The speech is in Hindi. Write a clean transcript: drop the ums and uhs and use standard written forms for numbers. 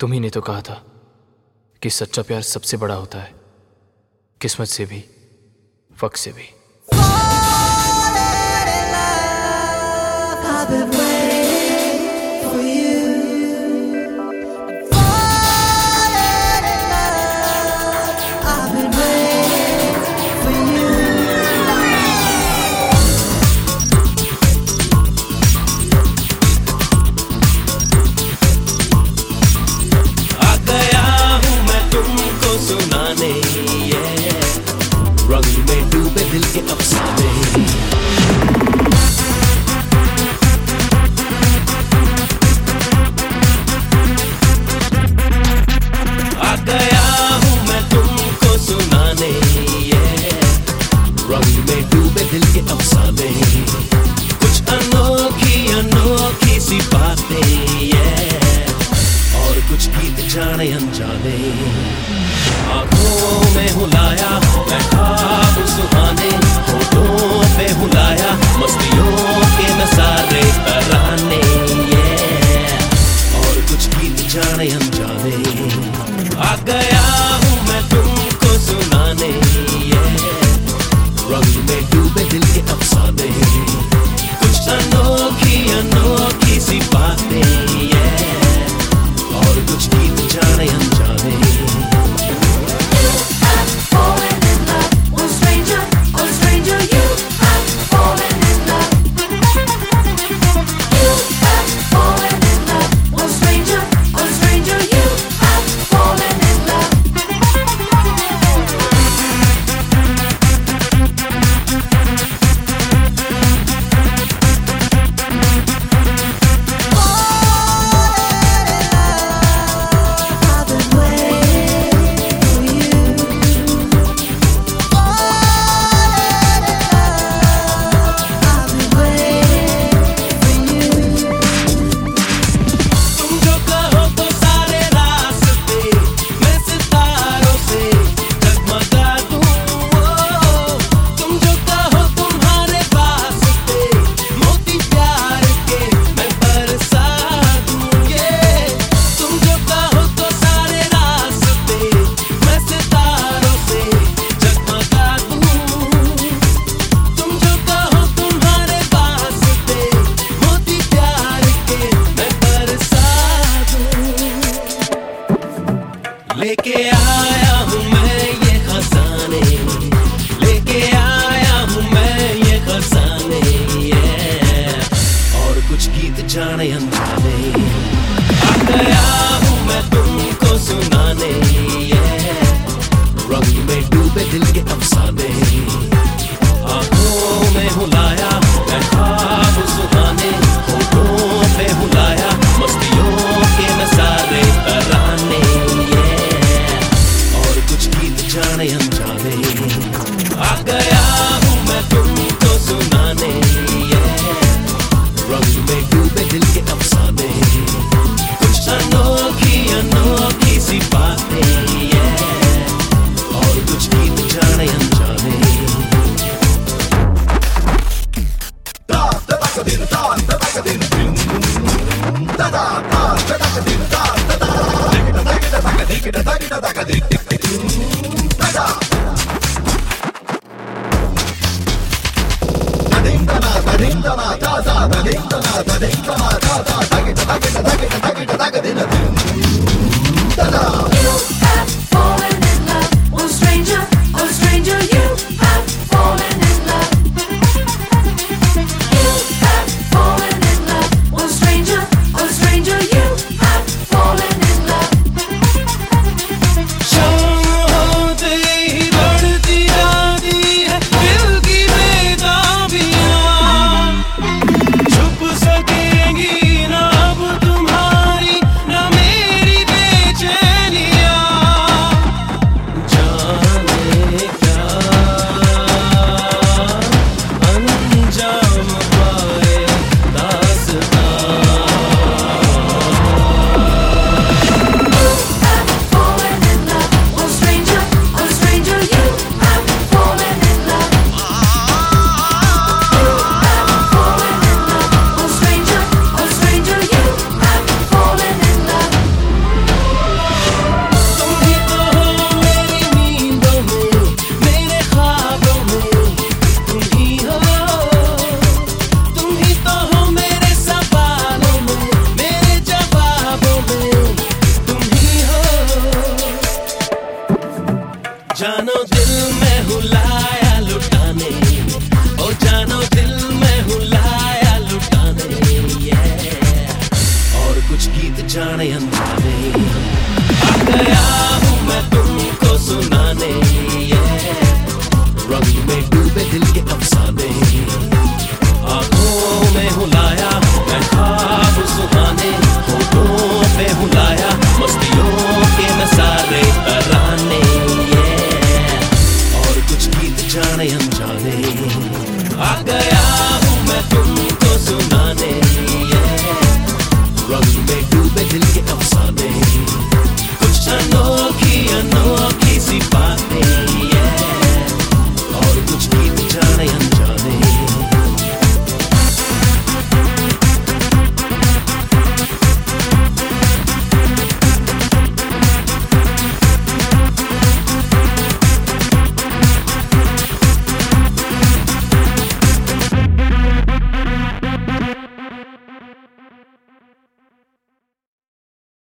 तुम ही ने तो कहा था कि सच्चा प्यार सबसे बड़ा होता है, किस्मत से भी, वक्त से भी। रंग में डूबे दिल के अफसाने, आ गया हूँ मैं तुमको सुनाने, रंग में डूबे दिल के अफसाने, कुछ अनोखी अनोखी सी बातें, और कुछ गीत जाने अनजाने, आँखों में हुलाया मैं ख्वाब सुहाने, होठों पे हुलाया मस्तियों के नज़ारे तराने, और कुछ गीत जाने अनजाने, आ गया हूँ मैं तुमको सुनाने, रंग में डूबे दिल के अफसाने, कुछ अनोखी अनोखी सी बातें, और कुछ गीत जाने अनजाने। लेके आया हूँ मैं ये खजाने, लेके आया हूँ मैं ये खजाने, और कुछ गीत जाने अनजाने, आ गया हूँ मैं तुमको सुनाने, रंग में डूबे दिल के अफसाने, आँखों में हुलाया मैं ख्वाब सुहाने, होठों पे हुलाया मस्तियों के नज़ारे तराने, गया